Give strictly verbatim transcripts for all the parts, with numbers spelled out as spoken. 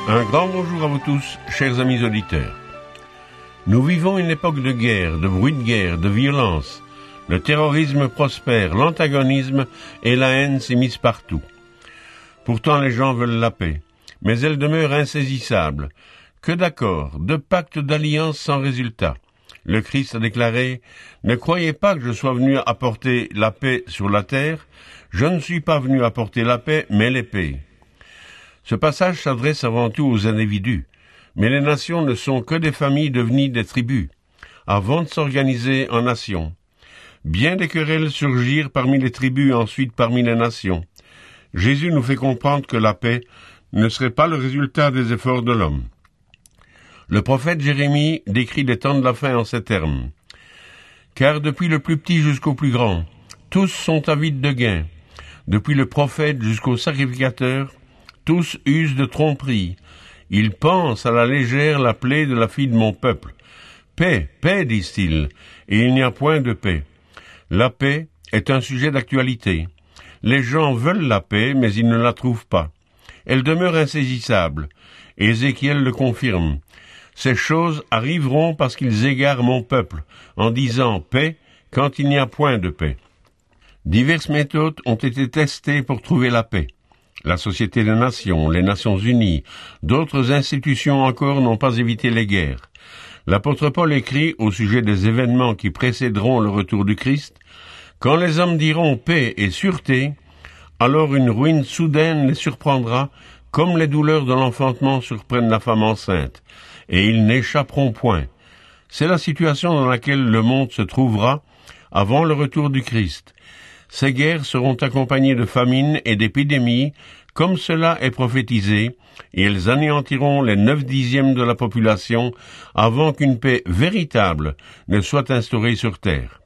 Un grand bonjour à vous tous, chers amis auditeurs. Nous vivons une époque de guerre, de bruit de guerre, de violence. Le terrorisme prospère, l'antagonisme et la haine s'immiscent partout. Pourtant les gens veulent la paix, mais elle demeure insaisissable. Que d'accords, de pactes d'alliance sans résultat. Le Christ a déclaré « Ne croyez pas que je sois venu apporter la paix sur la terre. Je ne suis pas venu apporter la paix, mais l'épée. » Ce passage s'adresse avant tout aux individus, mais les nations ne sont que des familles devenues des tribus, avant de s'organiser en nations. Bien des querelles surgirent parmi les tribus et ensuite parmi les nations. Jésus nous fait comprendre que la paix ne serait pas le résultat des efforts de l'homme. Le prophète Jérémie décrit les temps de la fin en ces termes. « Car depuis le plus petit jusqu'au plus grand, tous sont avides de gain. Depuis le prophète jusqu'au sacrificateur, tous usent de tromperie. Ils pensent à la légère la plaie de la fille de mon peuple. Paix, paix, disent-ils, et il n'y a point de paix. La paix est un sujet d'actualité. Les gens veulent la paix, mais ils ne la trouvent pas. Elle demeure insaisissable. Ézéchiel le confirme. Ces choses arriveront parce qu'ils égarent mon peuple, en disant paix quand il n'y a point de paix. Diverses méthodes ont été testées pour trouver la paix. La Société des Nations, les Nations Unies, d'autres institutions encore n'ont pas évité les guerres. L'apôtre Paul écrit au sujet des événements qui précéderont le retour du Christ, « Quand les hommes diront paix et sûreté, alors une ruine soudaine les surprendra, comme les douleurs de l'enfantement surprennent la femme enceinte, et ils n'échapperont point. » C'est la situation dans laquelle le monde se trouvera avant le retour du Christ. Ces guerres seront accompagnées de famines et d'épidémies, comme cela est prophétisé, et elles anéantiront les neuf dixièmes de la population avant qu'une paix véritable ne soit instaurée sur terre.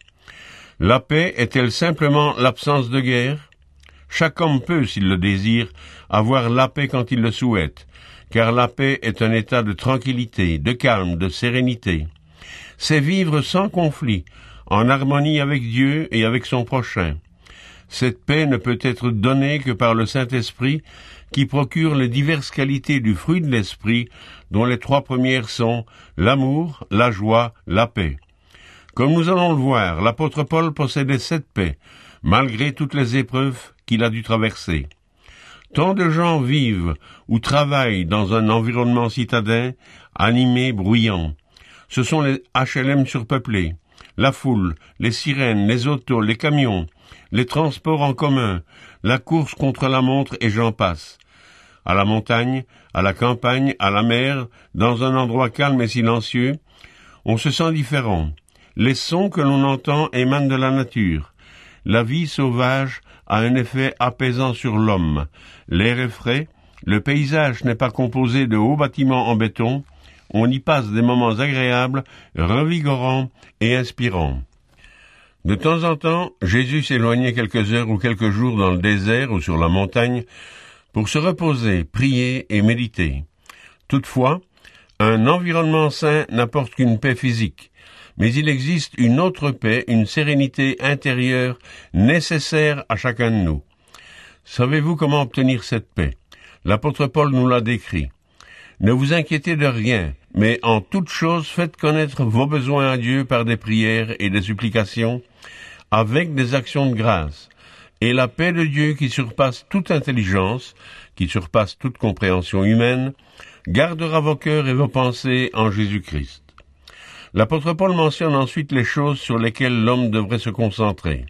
La paix est-elle simplement l'absence de guerre? Chaque homme peut, s'il le désire, avoir la paix quand il le souhaite, car la paix est un état de tranquillité, de calme, de sérénité. C'est vivre sans conflit, en harmonie avec Dieu et avec son prochain. Cette paix ne peut être donnée que par le Saint-Esprit qui procure les diverses qualités du fruit de l'Esprit dont les trois premières sont l'amour, la joie, la paix. Comme nous allons le voir, l'apôtre Paul possédait cette paix, malgré toutes les épreuves qu'il a dû traverser. Tant de gens vivent ou travaillent dans un environnement citadin, animé, bruyant. Ce sont les H L M surpeuplés, la foule, les sirènes, les autos, les camions, les transports en commun, la course contre la montre et j'en passe. À la montagne, à la campagne, à la mer, dans un endroit calme et silencieux, on se sent différent. Les sons que l'on entend émanent de la nature. La vie sauvage a un effet apaisant sur l'homme. L'air est frais, le paysage n'est pas composé de hauts bâtiments en béton, on y passe des moments agréables, revigorants et inspirants. De temps en temps, Jésus s'éloignait quelques heures ou quelques jours dans le désert ou sur la montagne pour se reposer, prier et méditer. Toutefois, un environnement sain n'apporte qu'une paix physique, mais il existe une autre paix, une sérénité intérieure nécessaire à chacun de nous. Savez-vous comment obtenir cette paix? L'apôtre Paul nous l'a décrit. Ne vous inquiétez de rien, mais en toute chose faites connaître vos besoins à Dieu par des prières et des supplications, avec des actions de grâce. Et la paix de Dieu qui surpasse toute intelligence, qui surpasse toute compréhension humaine, gardera vos cœurs et vos pensées en Jésus-Christ. L'apôtre Paul mentionne ensuite les choses sur lesquelles l'homme devrait se concentrer.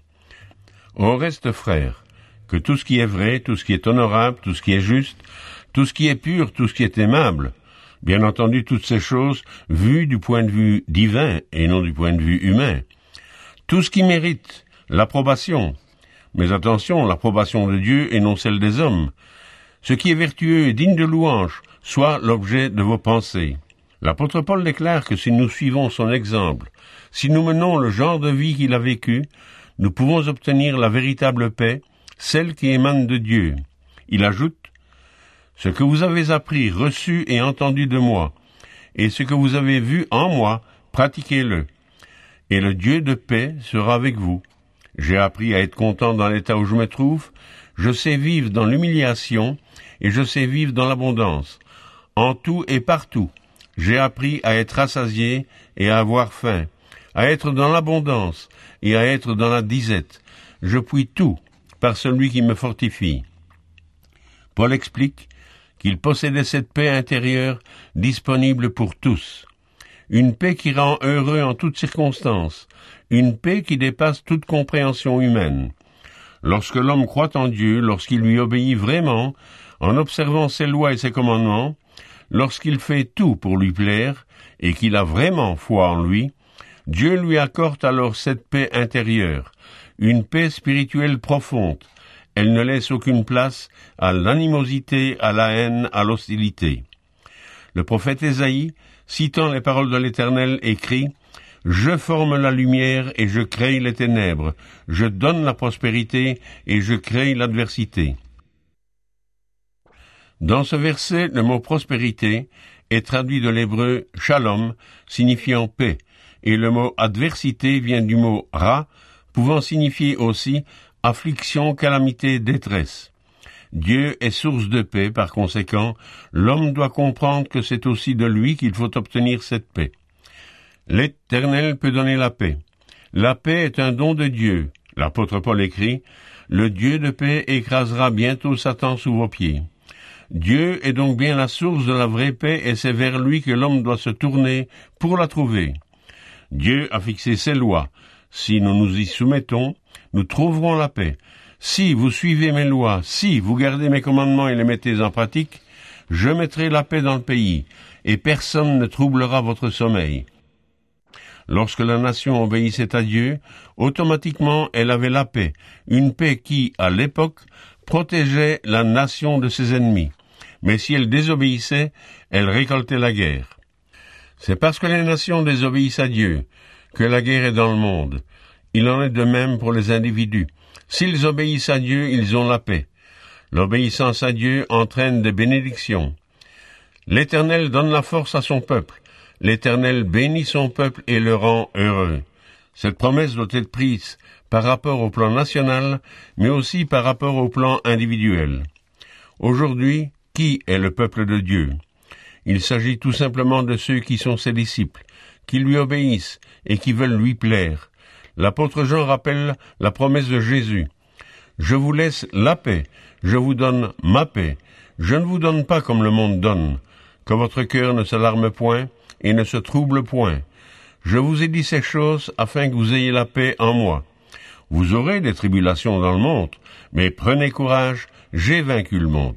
Au reste, frères, que tout ce qui est vrai, tout ce qui est honorable, tout ce qui est juste, tout ce qui est pur, tout ce qui est aimable, bien entendu toutes ces choses vues du point de vue divin et non du point de vue humain, tout ce qui mérite l'approbation, mais attention, l'approbation de Dieu et non celle des hommes, ce qui est vertueux et digne de louange, soit l'objet de vos pensées. L'apôtre Paul déclare que si nous suivons son exemple, si nous menons le genre de vie qu'il a vécu, nous pouvons obtenir la véritable paix, celle qui émane de Dieu. Il ajoute, « Ce que vous avez appris, reçu et entendu de moi, et ce que vous avez vu en moi, pratiquez-le. Et le Dieu de paix sera avec vous. J'ai appris à être content dans l'état où je me trouve, je sais vivre dans l'humiliation, et je sais vivre dans l'abondance. En tout et partout, j'ai appris à être rassasié et à avoir faim, à être dans l'abondance et à être dans la disette. Je puis tout par celui qui me fortifie. Paul explique qu'il possédait cette paix intérieure disponible pour tous. Une paix qui rend heureux en toutes circonstances, une paix qui dépasse toute compréhension humaine. Lorsque l'homme croit en Dieu, lorsqu'il lui obéit vraiment, en observant ses lois et ses commandements, lorsqu'il fait tout pour lui plaire et qu'il a vraiment foi en lui, Dieu lui accorde alors cette paix intérieure, une paix spirituelle profonde. Elle ne laisse aucune place à l'animosité, à la haine, à l'hostilité. Le prophète Ésaïe, citant les paroles de l'Éternel, écrit « Je forme la lumière et je crée les ténèbres, je donne la prospérité et je crée l'adversité. » Dans ce verset, le mot prospérité est traduit de l'hébreu « shalom » signifiant paix, et le mot adversité vient du mot « ra » pouvant signifier aussi affliction, calamité, détresse. Dieu est source de paix, par conséquent, l'homme doit comprendre que c'est aussi de lui qu'il faut obtenir cette paix. L'Éternel peut donner la paix. La paix est un don de Dieu. L'apôtre Paul écrit « Le Dieu de paix écrasera bientôt Satan sous vos pieds ». Dieu est donc bien la source de la vraie paix et c'est vers lui que l'homme doit se tourner pour la trouver. Dieu a fixé ses lois. Si nous nous y soumettons, nous trouverons la paix. Si vous suivez mes lois, si vous gardez mes commandements et les mettez en pratique, je mettrai la paix dans le pays, et personne ne troublera votre sommeil. Lorsque la nation obéissait à Dieu, automatiquement elle avait la paix, une paix qui, à l'époque, protégeait la nation de ses ennemis. Mais si elle désobéissait, elle récoltait la guerre. C'est parce que les nations désobéissent à Dieu que la guerre est dans le monde. Il en est de même pour les individus. S'ils obéissent à Dieu, ils ont la paix. L'obéissance à Dieu entraîne des bénédictions. L'Éternel donne la force à son peuple. L'Éternel bénit son peuple et le rend heureux. Cette promesse doit être prise par rapport au plan national, mais aussi par rapport au plan individuel. Aujourd'hui, qui est le peuple de Dieu? Il s'agit tout simplement de ceux qui sont ses disciples, qui lui obéissent et qui veulent lui plaire. L'apôtre Jean rappelle la promesse de Jésus. « Je vous laisse la paix, je vous donne ma paix. Je ne vous donne pas comme le monde donne. Que votre cœur ne s'alarme point et ne se trouble point. Je vous ai dit ces choses afin que vous ayez la paix en moi. Vous aurez des tribulations dans le monde, mais prenez courage, j'ai vaincu le monde. »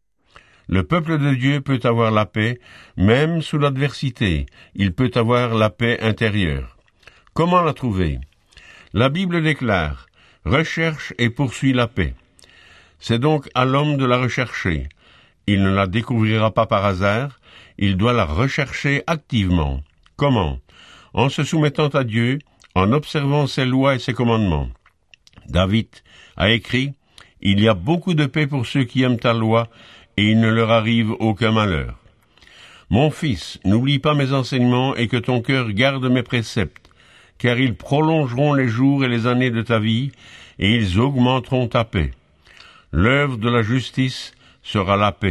Le peuple de Dieu peut avoir la paix, même sous l'adversité. Il peut avoir la paix intérieure. Comment la trouver? La Bible déclare « Recherche et poursuis la paix ». C'est donc à l'homme de la rechercher. Il ne la découvrira pas par hasard, il doit la rechercher activement. Comment? En se soumettant à Dieu, en observant ses lois et ses commandements. David a écrit « Il y a beaucoup de paix pour ceux qui aiment ta loi, et il ne leur arrive aucun malheur. Mon fils, n'oublie pas mes enseignements et que ton cœur garde mes préceptes, car ils prolongeront les jours et les années de ta vie, et ils augmenteront ta paix. L'œuvre de la justice sera la paix. »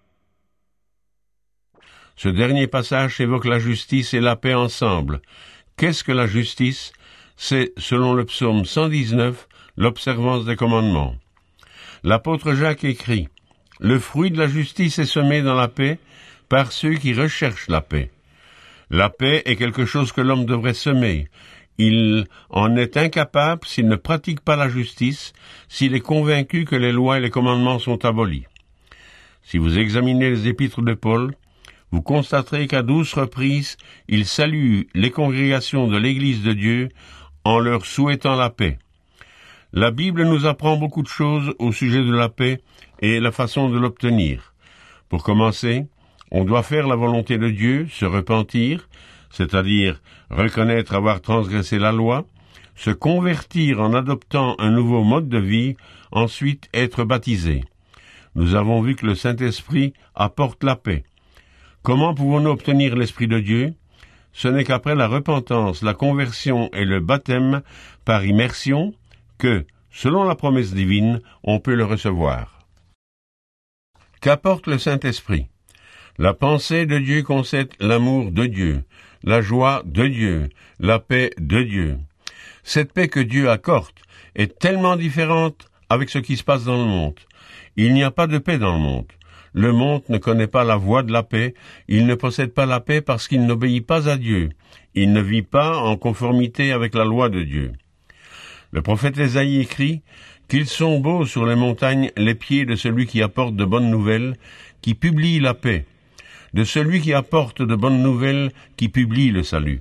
Ce dernier passage évoque la justice et la paix ensemble. Qu'est-ce que la justice? C'est, selon le psaume cent dix-neuf, l'observance des commandements. L'apôtre Jacques écrit « Le fruit de la justice est semé dans la paix par ceux qui recherchent la paix. » La paix est quelque chose que l'homme devrait semer. Il en est incapable s'il ne pratique pas la justice, s'il est convaincu que les lois et les commandements sont abolis. Si vous examinez les épîtres de Paul, vous constaterez qu'à douze reprises, il salue les congrégations de l'Église de Dieu en leur souhaitant la paix. La Bible nous apprend beaucoup de choses au sujet de la paix et la façon de l'obtenir. Pour commencer, on doit faire la volonté de Dieu, se repentir, c'est-à-dire reconnaître avoir transgressé la loi, se convertir en adoptant un nouveau mode de vie, ensuite être baptisé. Nous avons vu que le Saint-Esprit apporte la paix. Comment pouvons-nous obtenir l'Esprit de Dieu? Ce n'est qu'après la repentance, la conversion et le baptême par immersion que, selon la promesse divine, on peut le recevoir. Qu'apporte le Saint-Esprit? La pensée de Dieu concerne l'amour de Dieu, la joie de Dieu, la paix de Dieu. Cette paix que Dieu accorde est tellement différente avec ce qui se passe dans le monde. Il n'y a pas de paix dans le monde. Le monde ne connaît pas la voie de la paix, il ne possède pas la paix parce qu'il n'obéit pas à Dieu. Il ne vit pas en conformité avec la loi de Dieu. Le prophète Ésaïe écrit qu'ils sont beaux sur les montagnes les pieds de celui qui apporte de bonnes nouvelles, qui publie la paix, de celui qui apporte de bonnes nouvelles, qui publie le salut.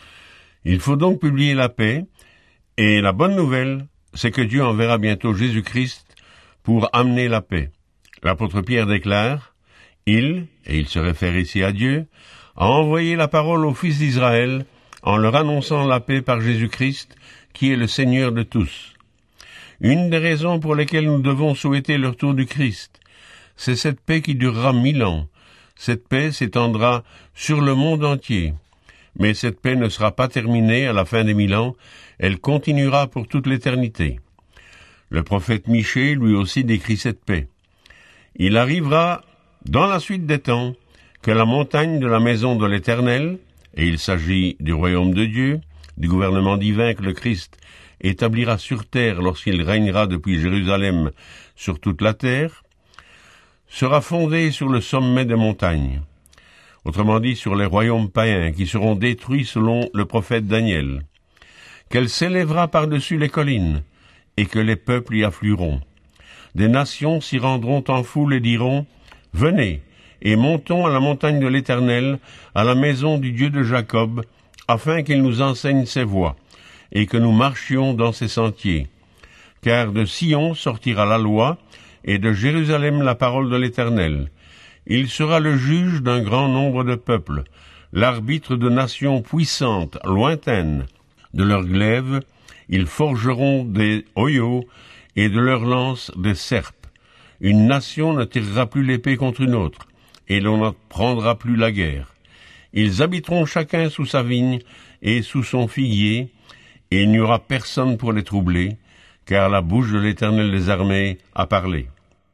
Il faut donc publier la paix, et la bonne nouvelle, c'est que Dieu enverra bientôt Jésus-Christ pour amener la paix. L'apôtre Pierre déclare, « Il, et il se réfère ici à Dieu, a envoyé la parole aux fils d'Israël en leur annonçant la paix par Jésus-Christ, qui est le Seigneur de tous. » Une des raisons pour lesquelles nous devons souhaiter le retour du Christ, c'est cette paix qui durera mille ans. Cette paix s'étendra sur le monde entier. Mais cette paix ne sera pas terminée à la fin des mille ans, elle continuera pour toute l'éternité. Le prophète Michée lui aussi décrit cette paix. Il arrivera, dans la suite des temps, que la montagne de la maison de l'Éternel, et il s'agit du royaume de Dieu, du gouvernement divin que le Christ établira sur terre lorsqu'il régnera depuis Jérusalem sur toute la terre, sera fondée sur le sommet des montagnes, autrement dit sur les royaumes païens qui seront détruits selon le prophète Daniel, qu'elle s'élèvera par-dessus les collines, et que les peuples y afflueront. Des nations s'y rendront en foule et diront, « Venez, et montons à la montagne de l'Éternel, à la maison du Dieu de Jacob, afin qu'il nous enseigne ses voies, et que nous marchions dans ses sentiers. Car de Sion sortira la loi, et de Jérusalem la parole de l'Éternel. Il sera le juge d'un grand nombre de peuples, l'arbitre de nations puissantes, lointaines. De leurs glaives, ils forgeront des hoyaux, et de leurs lances des serpes. Une nation ne tirera plus l'épée contre une autre, et l'on ne prendra plus la guerre. Ils habiteront chacun sous sa vigne et sous son figuier, et il n'y aura personne pour les troubler, car la bouche de l'Éternel des armées a parlé. »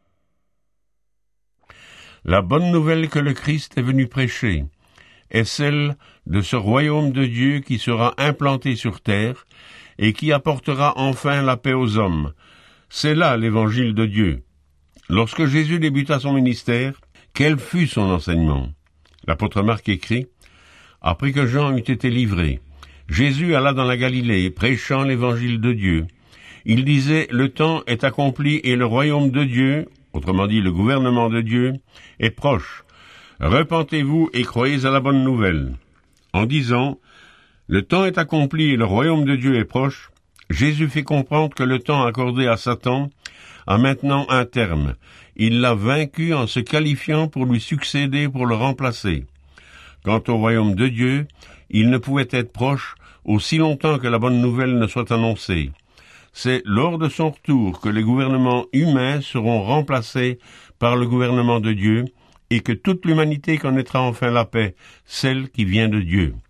La bonne nouvelle que le Christ est venu prêcher est celle de ce royaume de Dieu qui sera implanté sur terre et qui apportera enfin la paix aux hommes. C'est là l'évangile de Dieu. Lorsque Jésus débuta son ministère, quel fut son enseignement? L'apôtre Marc écrit, « Après que Jean eut été livré, Jésus alla dans la Galilée, prêchant l'évangile de Dieu. Il disait, « Le temps est accompli et le royaume de Dieu, autrement dit le gouvernement de Dieu, est proche. Repentez-vous et croyez à la bonne nouvelle. » En disant, « Le temps est accompli et le royaume de Dieu est proche », Jésus fait comprendre que le temps accordé à Satan a maintenant un terme. Il l'a vaincu en se qualifiant pour lui succéder, pour le remplacer. Quant au royaume de Dieu, il ne pouvait être proche aussi longtemps que la bonne nouvelle ne soit annoncée. C'est lors de son retour que les gouvernements humains seront remplacés par le gouvernement de Dieu et que toute l'humanité connaîtra enfin la paix, celle qui vient de Dieu.